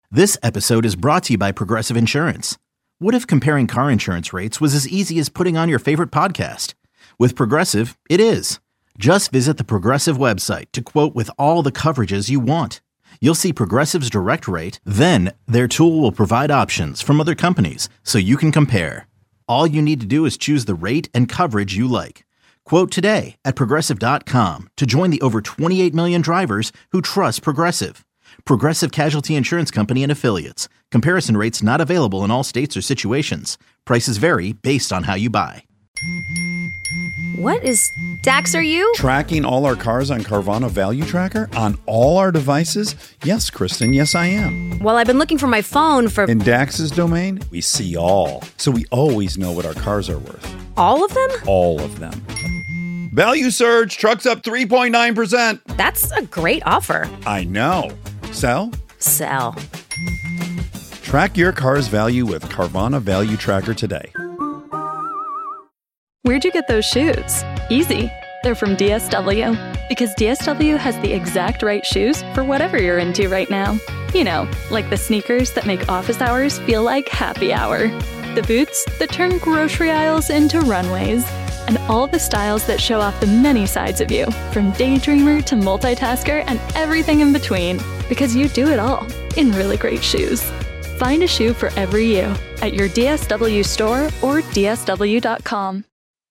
This episode is brought to you by Progressive Insurance. What if comparing car insurance rates was as easy as putting on your favorite podcast? With Progressive, it is. Just visit the Progressive website to quote with all the coverages you want. You'll see Progressive's direct rate, then their tool will provide options from other companies so you can compare. All you need to do is choose the rate and coverage you like. Quote today at Progressive.com to join the over 28 million drivers who trust Progressive. Progressive Casualty Insurance Company and Affiliates. Comparison rates not available in all states or situations. Prices vary based on how you buy. What is... Dax, are you? Tracking all our cars on Carvana Value Tracker on all our devices? Yes, Kristen, yes I am. Well, I've been looking for my phone for... In Dax's domain, we see all. So we always know what our cars are worth. All of them? All of them. Value surge, trucks up 3.9%. That's a great offer. I know. Sell? Sell. Track your car's value with Carvana Value Tracker today. Where'd you get those shoes? Easy. They're from DSW. Because DSW has the exact right shoes for whatever you're into right now. You know, like the sneakers that make office hours feel like happy hour. The boots that turn grocery aisles into runways. And all the styles that show off the many sides of you, from daydreamer to multitasker and everything in between. Because you do it all in really great shoes. Find a shoe for every you at your DSW store or DSW.com.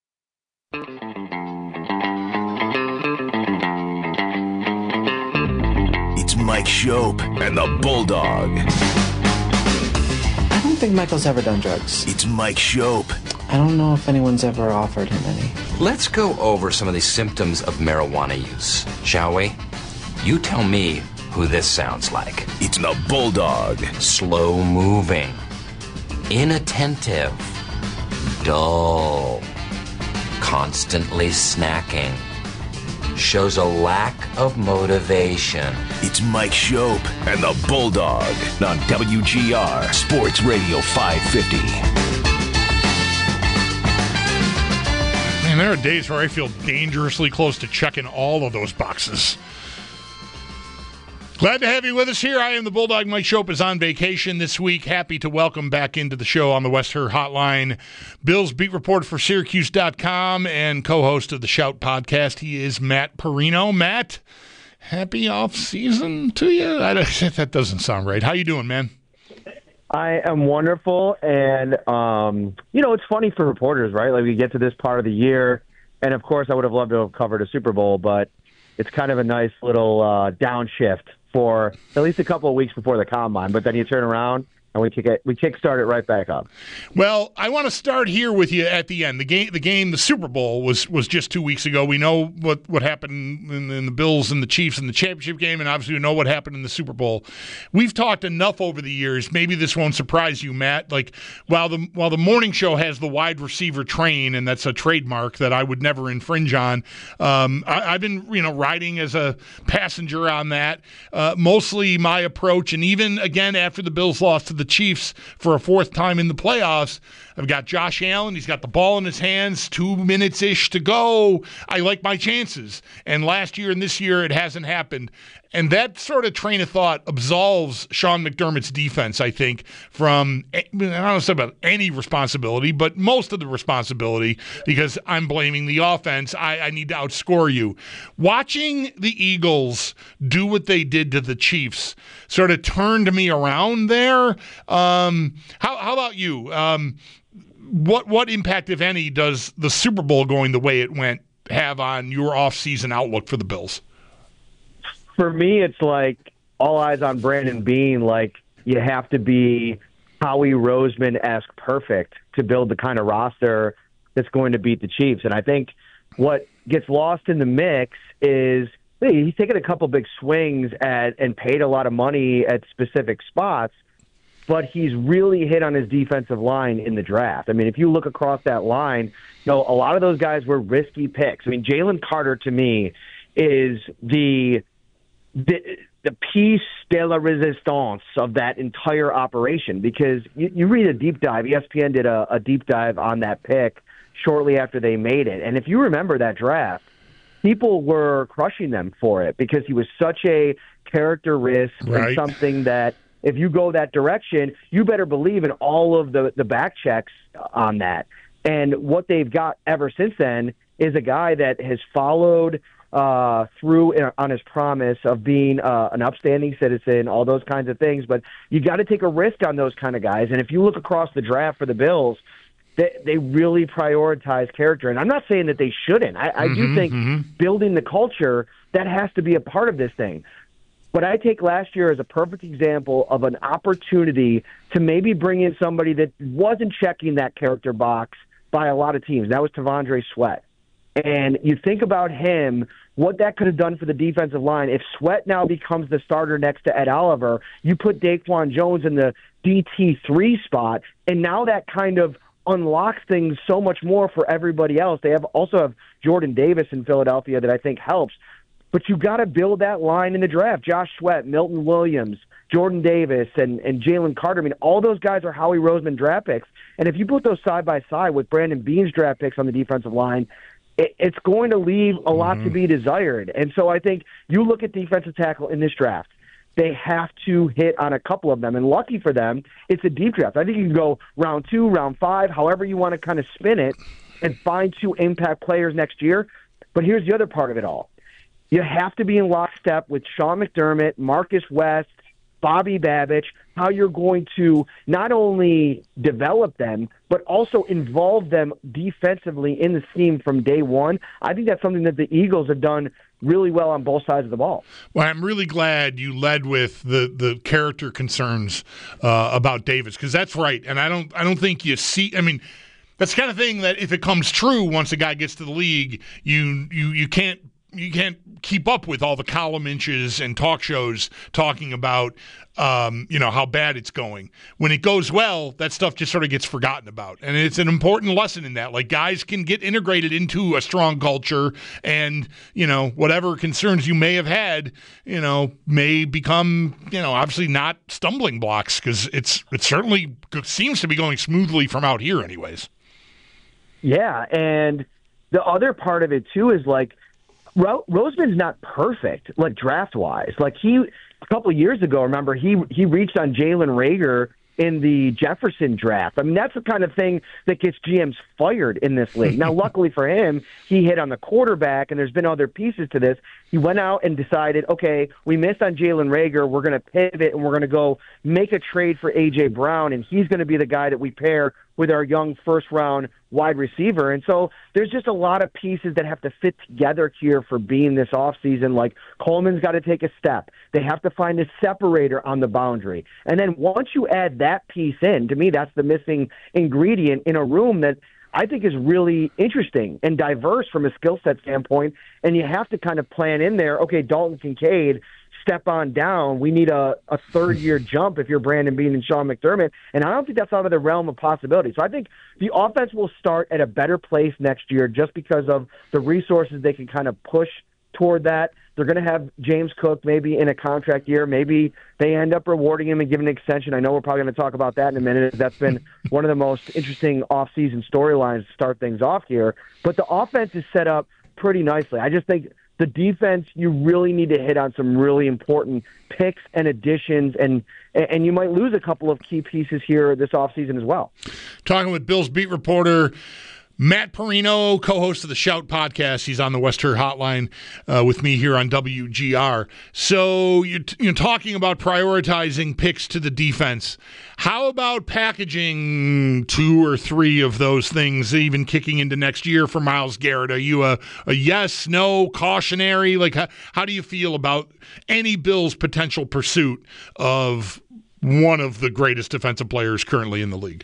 It's Mike Schopp and the Bulldog. I don't think Michael's ever done drugs. It's Mike Schopp. I don't know if anyone's ever offered him any. Let's go over some of the symptoms of marijuana use, shall we? You tell me who this sounds like. It's the Bulldog. Slow moving, inattentive, dull, constantly snacking, shows a lack of motivation. It's Mike Schopp and the Bulldog on WGR Sports Radio 550. Man, there are days where I feel dangerously close to checking all of those boxes. Glad to have you with us here. I am the Bulldog. Mike Schopp is on vacation this week. Happy to welcome back into the show on the West Her Hotline Bills beat reporter for Syracuse.com and co-host of the Shout podcast. He is Matt Parrino. Matt, happy off season to you? That doesn't sound right. How you doing, man? I am wonderful, and, it's funny for reporters, right? Like, we get to this part of the year, and, of course, I would have loved to have covered a Super Bowl, but it's kind of a nice little downshift for at least a couple of weeks before the Combine. But then you turn around, and we kickstart it right back up. Well, I want to start here with you at the end. The Super Bowl was just 2 weeks ago. We know what happened in the Bills and the Chiefs in the championship game, and obviously we know what happened in the Super Bowl. We've talked enough over the years. Maybe this won't surprise you, Matt. Like while the morning show has the wide receiver train, and that's a trademark that I would never infringe on. I've been riding as a passenger on that. Mostly my approach, and even again after the Bills lost to the Chiefs for a fourth time in the playoffs. I've got Josh Allen. He's got the ball in his hands, 2 minutes-ish to go. I like my chances. And last year and this year, it hasn't happened. And that sort of train of thought absolves Sean McDermott's defense, I think, from, I don't know about any responsibility, but most of the responsibility, because I'm blaming the offense. I need to outscore you. Watching the Eagles do what they did to the Chiefs sort of turned me around there. How about you? What impact, if any, does the Super Bowl going the way it went have on your off-season outlook for the Bills? For me, it's like all eyes on Brandon Beane. Like, you have to be Howie Roseman-esque perfect to build the kind of roster that's going to beat the Chiefs. And I think what gets lost in the mix is he's taken a couple big swings and paid a lot of money at specific spots, but he's really hit on his defensive line in the draft. I mean, if you look across that line, a lot of those guys were risky picks. I mean, Jalen Carter, to me, is the piece de la resistance of that entire operation, because you read a deep dive. ESPN did a deep dive on that pick shortly after they made it. And if you remember that draft, people were crushing them for it because he was such a character risk and something that if you go that direction, you better believe in all of the back checks on that. And what they've got ever since then is a guy that has followed through on his promise of being an upstanding citizen, all those kinds of things. But you got to take a risk on those kind of guys. And if you look across the draft for the Bills, they really prioritize character. And I'm not saying that they shouldn't. I do think building the culture, that has to be a part of this thing. But I take last year as a perfect example of an opportunity to maybe bring in somebody that wasn't checking that character box by a lot of teams. That was T'Vondre Sweat. And you think about him, what that could have done for the defensive line. If Sweat now becomes the starter next to Ed Oliver, you put Daquan Jones in the DT3 spot, and now that kind of unlocks things so much more for everybody else. They also have Jordan Davis in Philadelphia that I think helps. But you got to build that line in the draft. Josh Sweat, Milton Williams, Jordan Davis, and Jalen Carter. I mean, all those guys are Howie Roseman draft picks. And if you put those side by side with Brandon Beane's draft picks on the defensive line, it's going to leave a lot to be desired. And so I think you look at defensive tackle in this draft, they have to hit on a couple of them. And lucky for them, it's a deep draft. I think you can go round 2, round 5, however you want to kind of spin it, and find 2 impact players next year. But here's the other part of it all. You have to be in lockstep with Sean McDermott, Marcus West, Bobby Babich, how you're going to not only develop them, but also involve them defensively in the scheme from day one. I think that's something that the Eagles have done really well on both sides of the ball. Well, I'm really glad you led with the character concerns about Davis, because that's right. And I don't think you see – I mean, that's the kind of thing that if it comes true once a guy gets to the league, you can't keep up with all the column inches and talk shows talking about, how bad it's going. When it goes well, that stuff just sort of gets forgotten about. And it's an important lesson in that. Like, guys can get integrated into a strong culture, and, whatever concerns you may have had, may become, obviously not stumbling blocks, because it certainly seems to be going smoothly from out here anyways. Yeah, and the other part of it, too, is like, Roseman's not perfect, like draft-wise. Like a couple of years ago, remember, he reached on Jalen Reagor in the Jefferson draft. I mean, that's the kind of thing that gets GMs fired in this league. Now, luckily for him, he hit on the quarterback, and there's been other pieces to this. He went out and decided, okay, we missed on Jalen Reagor. We're going to pivot, and we're going to go make a trade for A.J. Brown, and he's going to be the guy that we pair with our young first-round wide receiver. And so there's just a lot of pieces that have to fit together here for being this offseason. Like, Coleman's got to take a step. They have to find a separator on the boundary. And then once you add that piece in, to me, that's the missing ingredient in a room that I think is really interesting and diverse from a skill set standpoint. And you have to kind of plan in there, okay, Dalton Kincaid, step on down. We need a third-year jump if you're Brandon Beane and Sean McDermott, and I don't think that's out of the realm of possibility. So I think the offense will start at a better place next year just because of the resources they can kind of push toward that. They're going to have James Cook maybe in a contract year. Maybe they end up rewarding him and giving an extension. I know we're probably going to talk about that in a minute. That's been one of the most interesting off-season storylines to start things off here. But the offense is set up pretty nicely. I just think the defense, you really need to hit on some really important picks and additions, and you might lose a couple of key pieces here this offseason as well. Talking with Bills beat reporter Matt Parrino, co-host of the Shout podcast. He's on the West Her Hotline with me here on WGR. So you're talking about prioritizing picks to the defense. How about packaging 2 or 3 of those things, even kicking into next year for Myles Garrett? Are you a yes, no, cautionary? Like, how do you feel about any Bills' potential pursuit of one of the greatest defensive players currently in the league?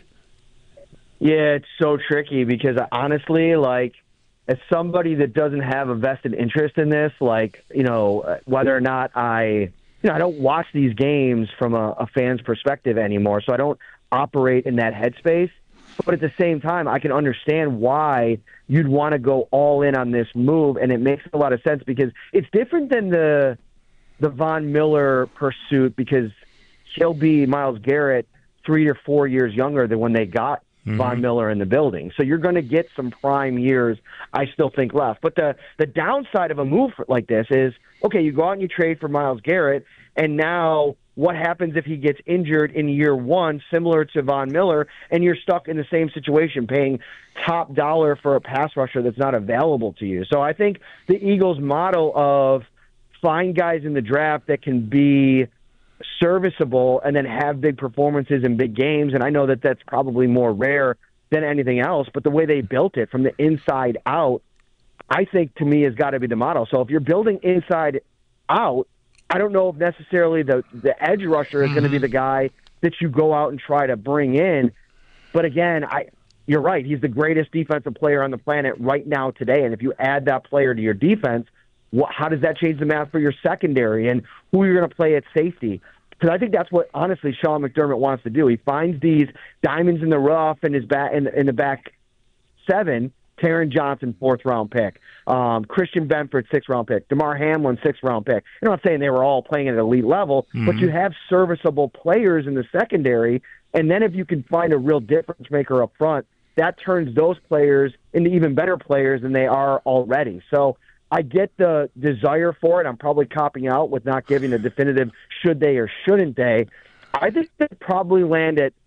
Yeah, it's so tricky because honestly, like, as somebody that doesn't have a vested interest in this, like, whether or not I don't watch these games from a fan's perspective anymore, so I don't operate in that headspace. But at the same time, I can understand why you'd want to go all in on this move, and it makes a lot of sense because it's different than the Von Miller pursuit because he'll be Myles Garrett 3 or 4 years younger than when they got Von Miller in the building. So you're going to get some prime years, I still think, left. But the downside of a move like this is, okay, you go out and you trade for Myles Garrett, and now what happens if he gets injured in year one, similar to Von Miller, and you're stuck in the same situation, paying top dollar for a pass rusher that's not available to you. So I think the Eagles' model of find guys in the draft that can be serviceable and then have big performances in big games, and I know that that's probably more rare than anything else, but the way they built it from the inside out, I think, to me, has got to be the model. So if you're building inside out, I don't know if necessarily the edge rusher is going to be the guy that you go out and try to bring in. But again, you're right. He's the greatest defensive player on the planet right now today. And if you add that player to your defense, how does that change the math for your secondary and who you're going to play at safety? Because I think that's what, honestly, Sean McDermott wants to do. He finds these diamonds in the rough in his back in the back seven. Taron Johnson, 4th-round pick. Christian Benford, 6th-round pick. DeMar Hamlin, 6th-round pick. I'm not saying they were all playing at an elite level, but you have serviceable players in the secondary, and then if you can find a real difference maker up front, that turns those players into even better players than they are already. So I get the desire for it. I'm probably copping out with not giving a definitive should they or shouldn't they. I think they probably land at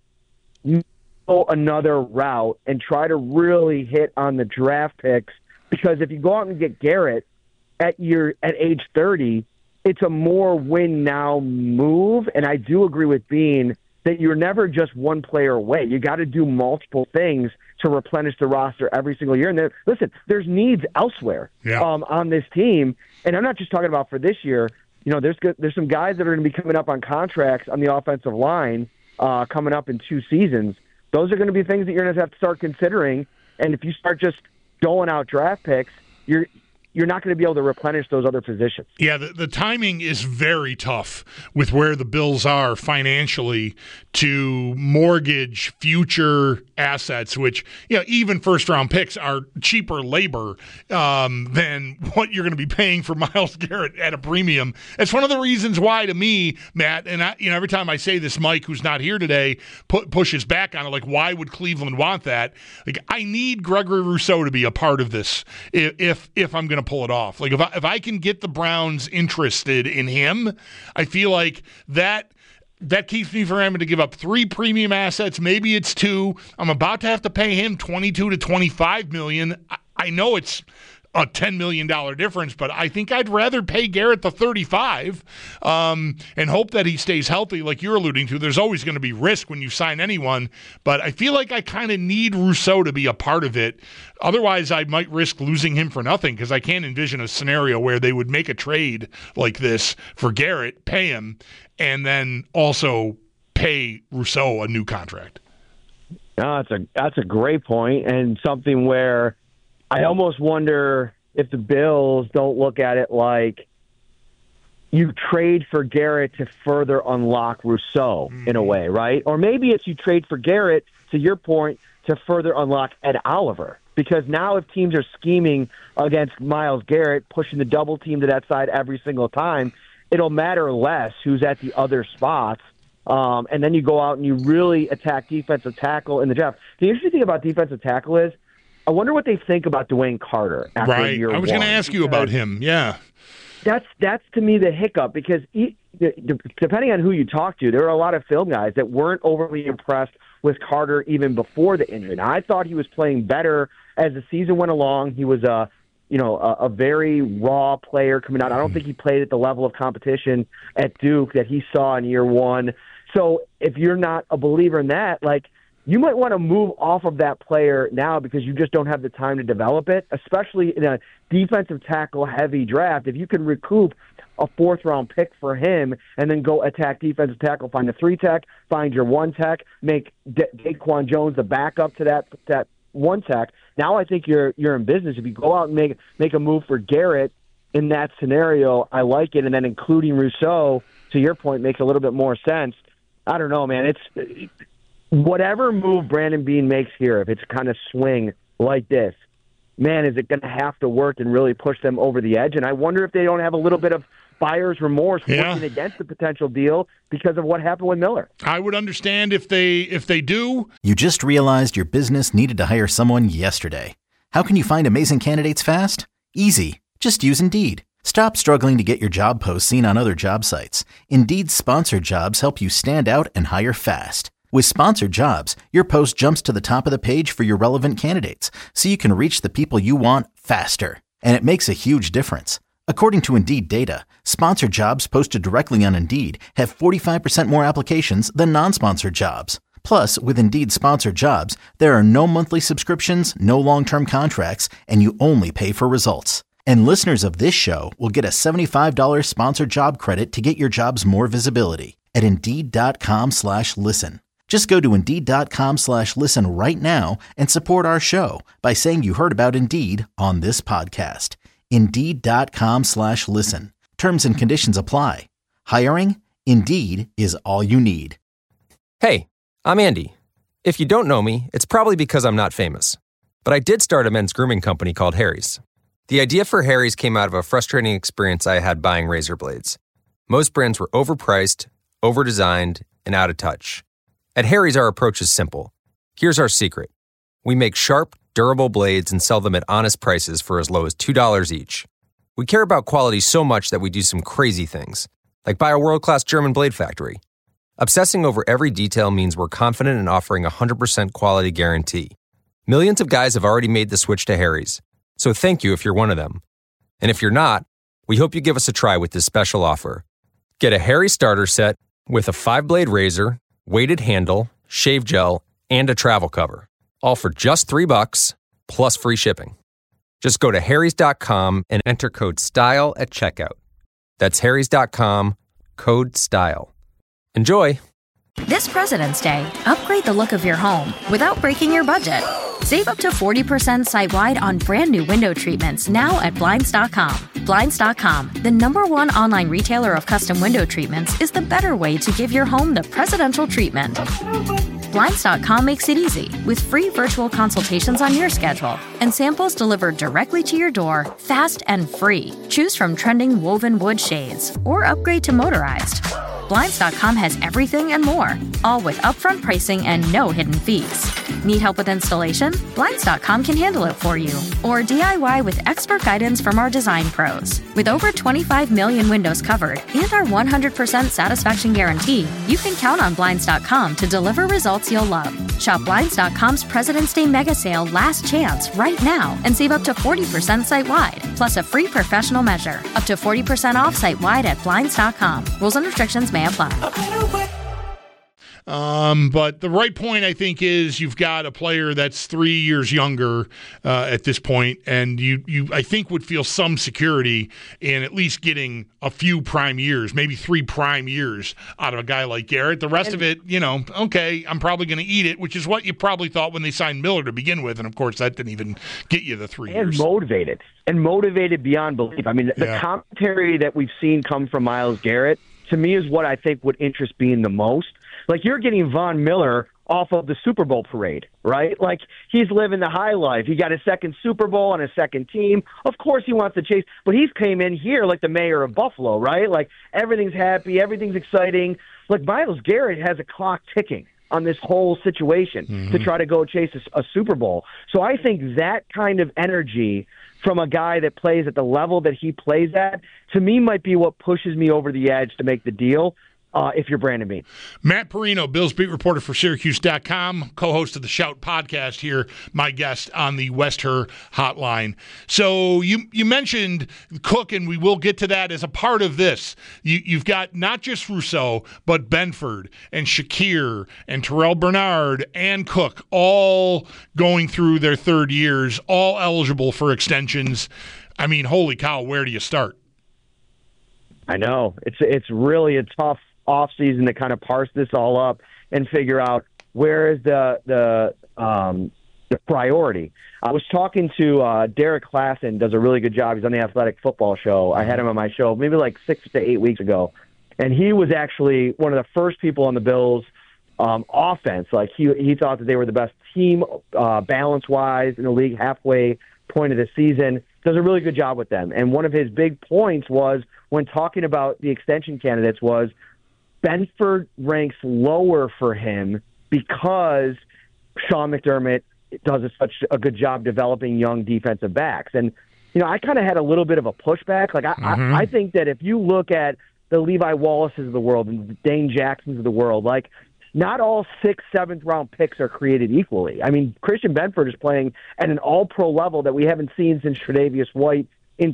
another route and try to really hit on the draft picks, because if you go out and get Garrett at age 30, it's a more win now move. And I do agree with Bean that you're never just one player away. You got to do multiple things to replenish the roster every single year. And there's needs elsewhere on this team. And I'm not just talking about for this year. You know, there's some guys that are going to be coming up on contracts on the offensive line coming up in 2 seasons. Those are going to be things that you're going to have to start considering. And if you start just doling out draft picks, you're not going to be able to replenish those other positions. Yeah, the timing is very tough with where the Bills are financially to mortgage future assets, which, even first-round picks are cheaper labor than what you're going to be paying for Myles Garrett at a premium. It's one of the reasons why, to me, Matt, and every time I say this, Mike, who's not here today, pushes back on it, like, why would Cleveland want that? Like, I need Gregory Rousseau to be a part of this if I'm going to pull it off. Like, if I can get the Browns interested in him, I feel like that keeps me from having to give up 3 premium assets. Maybe it's 2. I'm about to have to pay him $22 to $25 million. I know it's a $10 million difference, but I think I'd rather pay Garrett the $35 and hope that he stays healthy, like you're alluding to. There's always going to be risk when you sign anyone, but I feel like I kind of need Rousseau to be a part of it. Otherwise, I might risk losing him for nothing, because I can't envision a scenario where they would make a trade like this for Garrett, pay him, and then also pay Rousseau a new contract. No, that's a great point, and something where I almost wonder if the Bills don't look at it like you trade for Garrett to further unlock Rousseau in a way, right? Or maybe it's you trade for Garrett, to your point, to further unlock Ed Oliver. Because now if teams are scheming against Myles Garrett, pushing the double team to that side every single time, it'll matter less who's at the other spots. And then you go out and you really attack defensive tackle in the draft. The interesting thing about defensive tackle is, I wonder what they think about Dwayne Carter after year 1. I was going to ask you about him. Yeah. That's to me the hiccup, because depending on who you talk to, there are a lot of film guys that weren't overly impressed with Carter even before the injury. Now, I thought he was playing better as the season went along. He was a very raw player coming out. I don't think he played at the level of competition at Duke that he saw in year 1. So if you're not a believer in that, you might want to move off of that player now, because you just don't have the time to develop it, especially in a defensive tackle-heavy draft. If you can recoup a 4th-round pick for him and then go attack defensive tackle, find a 3-tech, find your 1-tech, make Daquan Jones the backup to that 1-tech, now I think you're in business. If you go out and make a move for Garrett in that scenario, I like it, and then including Rousseau, to your point, makes a little bit more sense. I don't know, man. It's whatever move Brandon Beane makes here, if it's kind of swing like this, man, is it going to have to work and really push them over the edge? And I wonder if they don't have a little bit of buyer's remorse working against the potential deal because of what happened with Miller. I would understand if they do. You just realized your business needed to hire someone yesterday. How can you find amazing candidates fast? Easy. Just use Indeed. Stop struggling to get your job posts seen on other job sites. Indeed's sponsored jobs help you stand out and hire fast. With sponsored jobs, your post jumps to the top of the page for your relevant candidates, so you can reach the people you want faster. And it makes a huge difference. According to Indeed data, sponsored jobs posted directly on Indeed have 45% more applications than non-sponsored jobs. Plus, with Indeed sponsored jobs, there are no monthly subscriptions, no long-term contracts, and you only pay for results. And listeners of this show will get a $75 sponsored job credit to get your jobs more visibility at Indeed.com/listen. Just go to Indeed.com/listen right now and support our show by saying you heard about Indeed on this podcast. Indeed.com/listen. Terms and conditions apply. Hiring? Indeed is all you need. Hey, I'm Andy. If you don't know me, it's probably because I'm not famous. But I did start a men's grooming company called Harry's. The idea for Harry's came out of a frustrating experience I had buying razor blades. Most brands were overpriced, overdesigned, and out of touch. At Harry's, our approach is simple. Here's our secret. We make sharp, durable blades and sell them at honest prices for as low as $2 each. We care about quality so much that we do some crazy things, like buy a world-class German blade factory. Obsessing over every detail means we're confident in offering a 100% quality guarantee. Millions of guys have already made the switch to Harry's. So thank you if you're one of them. And if you're not, we hope you give us a try with this special offer. Get a Harry starter set with a 5-blade razor, weighted handle, shave gel, and a travel cover. All for just $3 plus free shipping. Just go to harrys.com and enter code STYLE at checkout. That's harrys.com, code STYLE. Enjoy! This President's Day, upgrade the look of your home without breaking your budget. Save up to 40% site-wide on brand new window treatments now at Blinds.com. Blinds.com, the #1 online retailer of custom window treatments, is the better way to give your home the presidential treatment. Blinds.com makes it easy with free virtual consultations on your schedule and samples delivered directly to your door, fast and free. Choose from trending woven wood shades or upgrade to motorized. Blinds.com has everything and more, all with upfront pricing and no hidden fees. Need help with installation? Blinds.com can handle it for you. Or DIY with expert guidance from our design pros. With over 25 million windows covered and our 100% satisfaction guarantee, you can count on Blinds.com to deliver results you'll love. Shop Blinds.com's President's Day Mega Sale Last Chance right now and save up to 40% site-wide, plus a free professional measure. Up to 40% off site-wide at Blinds.com. Rules and restrictions may apply. But the right point, I think, is you've got a player that's 3 years younger at this point, and you I think would feel some security in at least getting a few prime years, maybe 3 prime years out of a guy like Garrett. The rest of it, okay, I'm probably going to eat it, which is what you probably thought when they signed Miller to begin with, and of course that didn't even get you the 3 years. And motivated beyond belief. I mean, the commentary that we've seen come from Myles Garrett, to me, is what I think would interest Bean the most. Like, you're getting Von Miller off of the Super Bowl parade, right? Like, he's living the high life. He got his second Super Bowl on his second team. Of course he wants to chase, but he's came in here like the mayor of Buffalo, right? Like, everything's happy, everything's exciting. Like, Myles Garrett has a clock ticking on this whole situation to try to go chase a Super Bowl. So I think that kind of energy from a guy that plays at the level that he plays at, to me, might be what pushes me over the edge to make the deal. If you're Brandon Beane. Matt Perino, Bills beat reporter for Syracuse.com, co-host of the Shout podcast here, my guest on the West Her hotline. So you mentioned Cook, and we will get to that as a part of this. You've got not just Rousseau, but Benford and Shakir and Terrell Bernard and Cook all going through their third years, all eligible for extensions. I mean, holy cow, where do you start? I know. It's really a tough offseason to kind of parse this all up and figure out where is the priority. I was talking to Derek Klassen, does a really good job. He's on the Athletic Football Show. I had him on my show maybe like 6 to 8 weeks ago, and he was actually one of the first people on the Bills' offense. Like, he thought that they were the best team balance-wise in the league halfway point of the season. Does a really good job with them. And one of his big points was, when talking about the extension candidates, was Benford ranks lower for him because Sean McDermott does such a good job developing young defensive backs. And I kind of had a little bit of a pushback. Like, I think that if you look at the Levi Wallaces of the world and the Dane Jacksons of the world, like, not all 6th, 7th round picks are created equally. I mean, Christian Benford is playing at an all-pro level that we haven't seen since Tre'Davious White in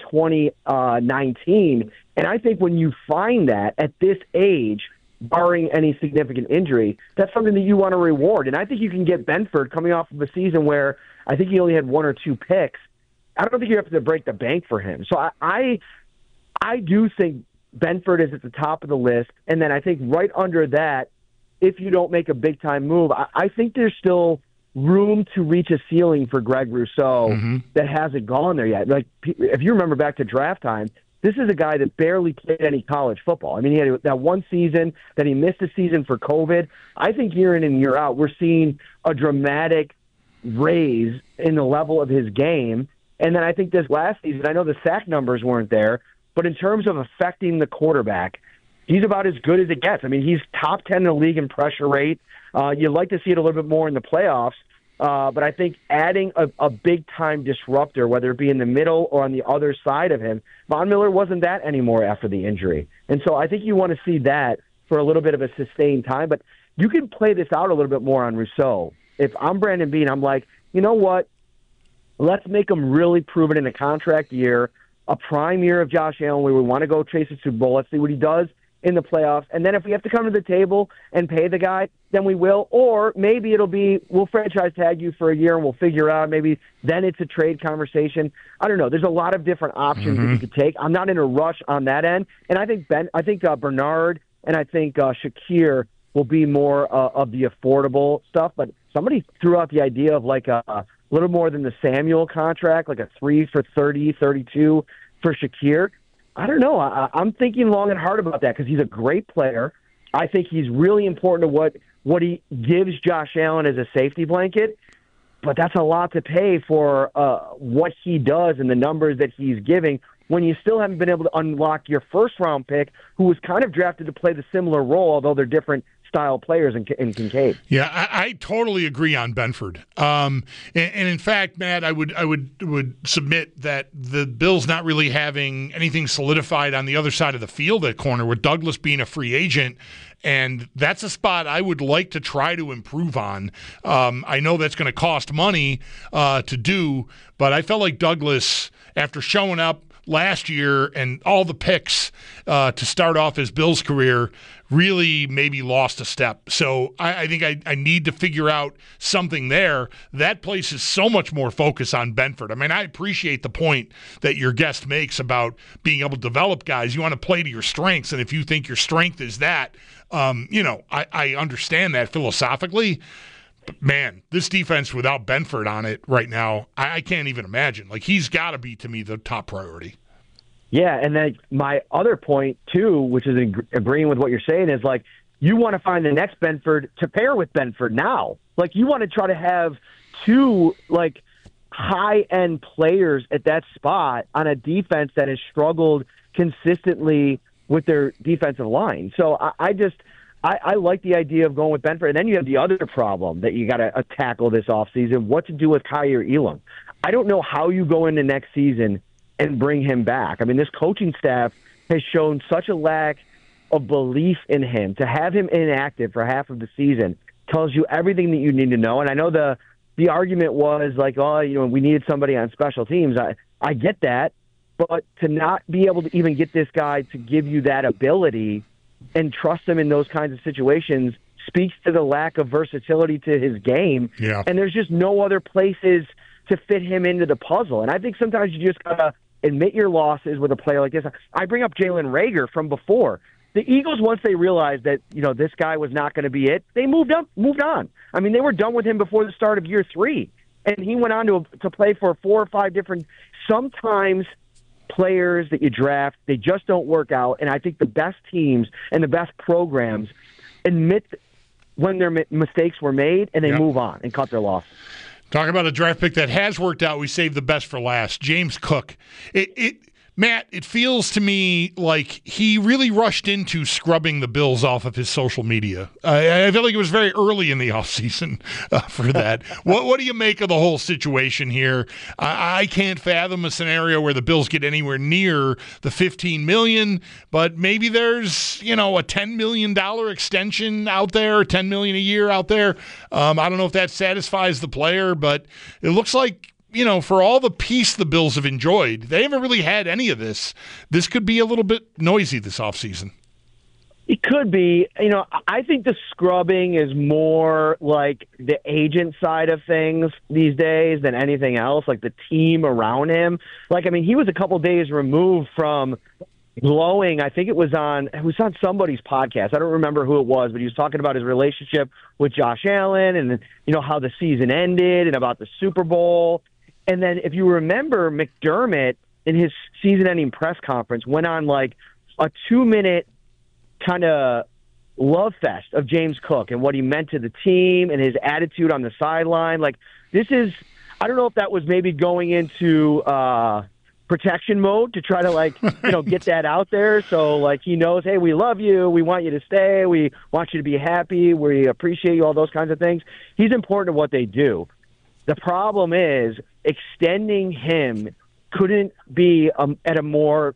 2019. And I think when you find that at this age, barring any significant injury, that's something that you want to reward. And I think you can get Benford coming off of a season where I think he only had 1 or 2 picks. I don't think you have to break the bank for him. So I do think Benford is at the top of the list. And then I think right under that, if you don't make a big-time move, I think there's still room to reach a ceiling for Greg Rousseau that hasn't gone there yet. Like, if you remember back to draft time, this is a guy that barely played any college football. I mean, he had that one season, then he missed a season for COVID. I think year in and year out, we're seeing a dramatic raise in the level of his game. And then I think this last season, I know the sack numbers weren't there, but in terms of affecting the quarterback, he's about as good as it gets. I mean, he's top 10 in the league in pressure rate. You'd like to see it a little bit more in the playoffs. But I think adding a big-time disruptor, whether it be in the middle or on the other side of him, Von Miller wasn't that anymore after the injury. And so I think you want to see that for a little bit of a sustained time. But you can play this out a little bit more on Rousseau. If I'm Brandon Beane, I'm like, you know what? Let's make him really prove it in a contract year, a prime year of Josh Allen where we want to go chase the Super Bowl. Let's see what he does in the playoffs. And then if we have to come to the table and pay the guy, then we will. Or maybe it'll be, we'll franchise tag you for a year and we'll figure out maybe then it's a trade conversation. I don't know. There's a lot of different options that you could take. I'm not in a rush on that end. And I think Bernard and I think Shakir will be more of the affordable stuff. But somebody threw out the idea of like a little more than the Samuel contract, like a 3 for 30, 32 for Shakir. I don't know. I'm thinking long and hard about that because he's a great player. I think he's really important to what he gives Josh Allen as a safety blanket, but that's a lot to pay for what he does and the numbers that he's giving when you still haven't been able to unlock your first-round pick, who was kind of drafted to play the similar role, although they're different style players in Kincaid. Yeah, I totally agree on Benford. And in fact, Matt, I would submit that the Bills not really having anything solidified on the other side of the field at corner, with Douglas being a free agent, and that's a spot I would like to try to improve on. I know that's going to cost money to do, but I felt like Douglas, after showing up last year and all the picks to start off his Bills career, really maybe lost a step. So I think I need to figure out something there. That places so much more focus on Benford. I mean, I appreciate the point that your guest makes about being able to develop guys. You want to play to your strengths, and if you think your strength is that, I understand that philosophically. But man, this defense without Benford on it right now, I can't even imagine. Like, he's got to be, to me, the top priority. Yeah, and then my other point, too, which is agreeing with what you're saying, is, like, you want to find the next Benford to pair with Benford now. Like, you want to try to have two, like, high-end players at that spot on a defense that has struggled consistently with their defensive line. So I like the idea of going with Benford. And then you have the other problem that you got to tackle this offseason, what to do with Kaiir Elam. I don't know how you go into next season and bring him back. I mean, this coaching staff has shown such a lack of belief in him. To have him inactive for half of the season tells you everything that you need to know. And I know the argument was like, we needed somebody on special teams. I get that, but to not be able to even get this guy to give you that ability and trust him in those kinds of situations speaks to the lack of versatility to his game. Yeah. And there's just no other places to fit him into the puzzle. And I think sometimes you just got to admit your losses with a player like this. I bring up Jalen Reagor from before. The Eagles, once they realized that, this guy was not going to be it, they moved on. I mean, they were done with him before the start of year 3. And he went on to play for 4 or 5 different, sometimes players that you draft, they just don't work out. And I think the best teams and the best programs admit when their mistakes were made and they move on and cut their losses. Talk about a draft pick that has worked out. We saved the best for last. James Cook. Matt, it feels to me like he really rushed into scrubbing the Bills off of his social media. I feel like it was very early in the offseason for that. What do you make of the whole situation here? I can't fathom a scenario where the Bills get anywhere near the $15 million, but maybe there's, a $10 million extension out there, $10 million a year out there. I don't know if that satisfies the player, but it looks like, for all the peace the Bills have enjoyed, they haven't really had any of this. This could be a little bit noisy this offseason. It could be. I think the scrubbing is more like the agent side of things these days than anything else, like the team around him. He was a couple days removed from glowing. I think it was on somebody's podcast. I don't remember who it was, but he was talking about his relationship with Josh Allen and, how the season ended and about the Super Bowl. And then if you remember, McDermott in his season-ending press conference went on like a 2-minute kind of love fest of James Cook and what he meant to the team and his attitude on the sideline. I don't know if that was maybe going into protection mode to try to get that out there. So he knows, hey, we love you. We want you to stay. We want you to be happy. We appreciate you, all those kinds of things. He's important to what they do. The problem is extending him couldn't be at a more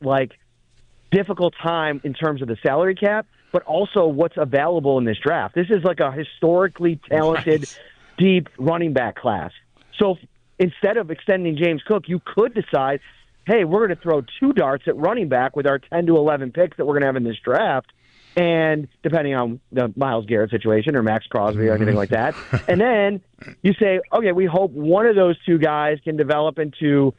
difficult time in terms of the salary cap, but also what's available in this draft. This is a historically talented, deep running back class. So instead of extending James Cook, you could decide, hey, we're going to throw 2 darts at running back with our 10 to 11 picks that we're going to have in this draft. And depending on the Myles Garrett situation or Max Crosby or anything like that. And then you say, okay, we hope one of those 2 guys can develop into,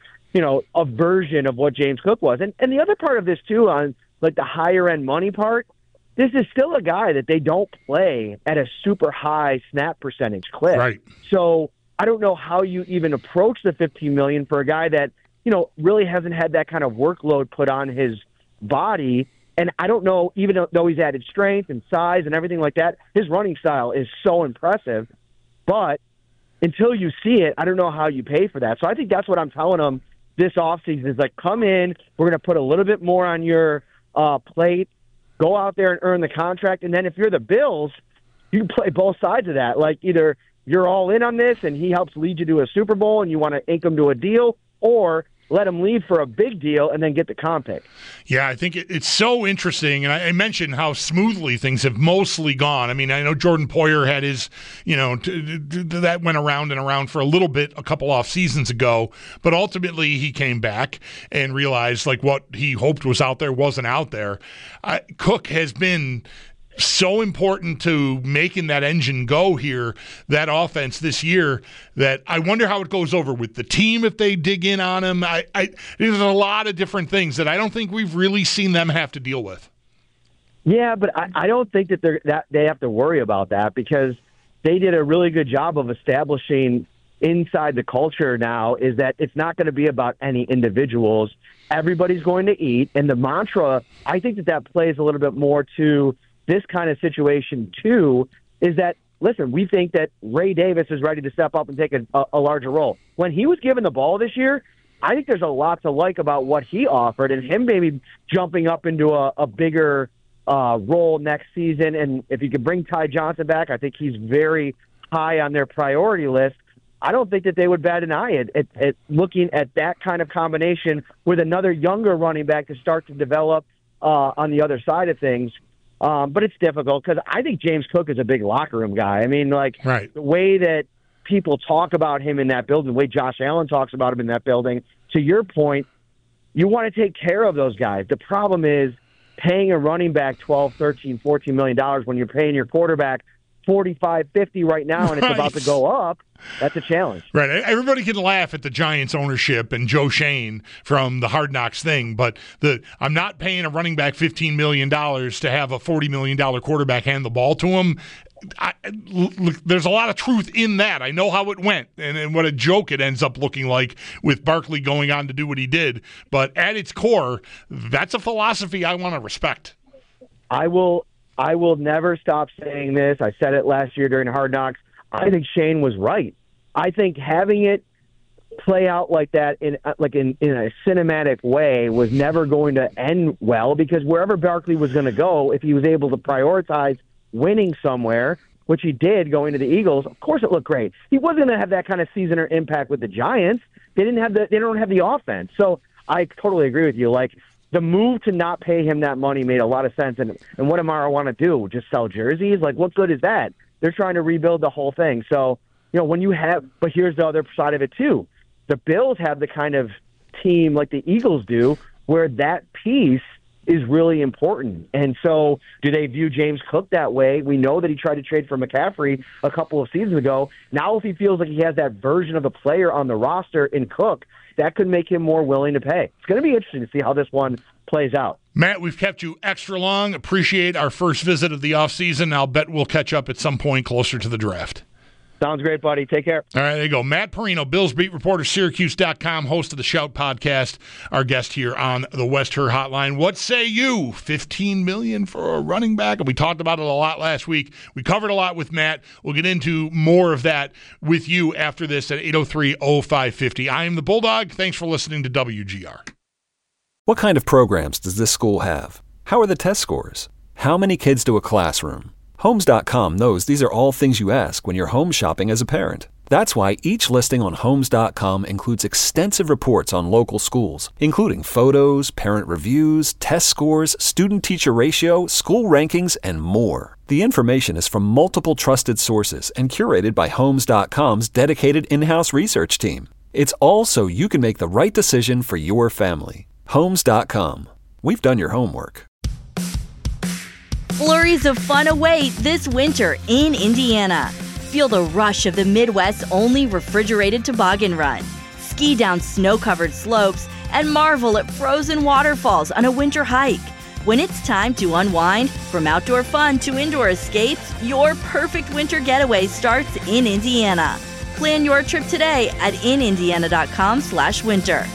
a version of what James Cook was. And the other part of this, too, on the higher-end money part, this is still a guy that they don't play at a super high snap percentage clip. Right. So I don't know how you even approach the $15 million for a guy that, really hasn't had that kind of workload put on his body. And I don't know, even though he's added strength and size and everything like that, his running style is so impressive. But until you see it, I don't know how you pay for that. So I think that's what I'm telling them this offseason is come in, we're going to put a little bit more on your plate, go out there and earn the contract. And then if you're the Bills, you can play both sides of that. Either you're all in on this and he helps lead you to a Super Bowl and you want to ink him to a deal, or let him leave for a big deal and then get the comp pick. Yeah, I think it's so interesting. And I mentioned how smoothly things have mostly gone. I know Jordan Poyer had his, that went around and around for a little bit a couple off seasons ago. But ultimately he came back and realized what he hoped was out there wasn't out there. Cook has been so important to making that engine go here, that offense this year, that I wonder how it goes over with the team if they dig in on him. There's a lot of different things that I don't think we've really seen them have to deal with. Yeah, but I don't think that they have to worry about that, because they did a really good job of establishing inside the culture now is that it's not going to be about any individuals. Everybody's going to eat. And the mantra, I think that plays a little bit more to this kind of situation, too, is that, listen, we think that Ray Davis is ready to step up and take a larger role. When he was given the ball this year, I think there's a lot to like about what he offered, and him maybe jumping up into a bigger role next season. And if you could bring Ty Johnson back, I think he's very high on their priority list. I don't think that they would bat an eye at looking at that kind of combination with another younger running back to start to develop on the other side of things. But it's difficult because I think James Cook is a big locker room guy. The way that people talk about him in that building, the way Josh Allen talks about him in that building, to your point, you want to take care of those guys. The problem is paying a running back $12, $13, $14 million when you're paying your quarterback $45, $50 right now, and it's about to go up. That's a challenge. Right. Everybody can laugh at the Giants ownership and Joe Shane from the Hard Knocks thing, but I'm not paying a running back $15 million to have a $40 million quarterback hand the ball to him. Look, there's a lot of truth in that. I know how it went and what a joke it ends up looking like with Barkley going on to do what he did. But at its core, that's a philosophy I want to respect. I will never stop saying this. I said it last year during Hard Knocks. I think Shane was right. I think having it play out like that in a cinematic way was never going to end well, because wherever Barkley was going to go, if he was able to prioritize winning somewhere, which he did going to the Eagles, of course it looked great. He wasn't going to have that kind of season or impact with the Giants. They don't have the offense. So I totally agree with you. Like, the move to not pay him that money made a lot of sense. And what do Mara want to do? Just sell jerseys? Like, what good is that? They're trying to rebuild the whole thing. So, when you have, but here's the other side of it too. The Bills have the kind of team like the Eagles do, where that piece is really important. And so do they view James Cook that way? We know that he tried to trade for McCaffrey a couple of seasons ago. Now if he feels like he has that version of a player on the roster in Cook, that could make him more willing to pay. It's going to be interesting to see how this one plays out. Matt, we've kept you extra long. Appreciate our first visit of the offseason. I'll bet we'll catch up at some point closer to the draft. Sounds great, buddy. Take care. All right, there you go. Matt Perino, Bills beat reporter, Syracuse.com, host of the Shout podcast, our guest here on the West Her Hotline. What say you? $15 million for a running back? We talked about it a lot last week. We covered a lot with Matt. We'll get into more of that with you after this at 803-0550. I am the Bulldog. Thanks for listening to WGR. What kind of programs does this school have? How are the test scores? How many kids do a classroom? Homes.com knows these are all things you ask when you're home shopping as a parent. That's why each listing on Homes.com includes extensive reports on local schools, including photos, parent reviews, test scores, student-teacher ratio, school rankings, and more. The information is from multiple trusted sources and curated by Homes.com's dedicated in-house research team. It's all so you can make the right decision for your family. Homes.com. We've done your homework. Flurries of fun await this winter in Indiana. Feel the rush of the Midwest's only refrigerated toboggan run. Ski down snow-covered slopes and marvel at frozen waterfalls on a winter hike. When it's time to unwind, from outdoor fun to indoor escapes, your perfect winter getaway starts in Indiana. Plan your trip today at inindiana.com/winter.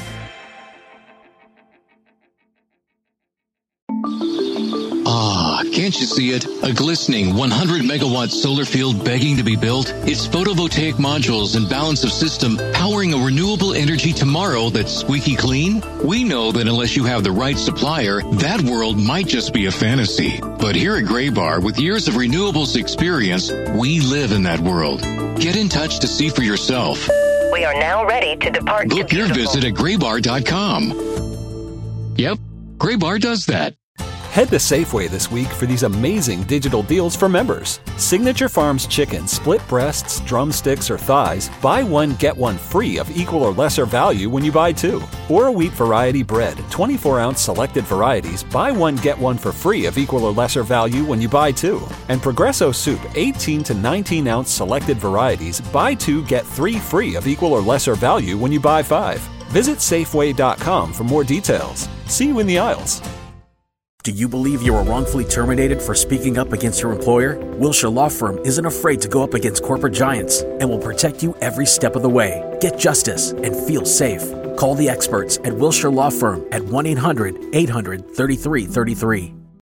Ah, can't you see it? A glistening 100-megawatt solar field begging to be built? It's photovoltaic modules and balance of system powering a renewable energy tomorrow that's squeaky clean? We know that unless you have the right supplier, that world might just be a fantasy. But here at Graybar, with years of renewables experience, we live in that world. Get in touch to see for yourself. We are now ready to depart. Book your visit at graybar.com. Yep, Graybar does that. Head to Safeway this week for these amazing digital deals for members. Signature Farms chicken, split breasts, drumsticks, or thighs, buy one, get one free of equal or lesser value when you buy two. Or a wheat variety bread, 24-ounce selected varieties, buy one, get one for free of equal or lesser value when you buy two. And Progresso soup, 18 to 19-ounce selected varieties, buy two, get three free of equal or lesser value when you buy five. Visit Safeway.com for more details. See you in the aisles. Do you believe you were wrongfully terminated for speaking up against your employer? Wilshire Law Firm isn't afraid to go up against corporate giants and will protect you every step of the way. Get justice and feel safe. Call the experts at Wilshire Law Firm at 1-800-800-3333.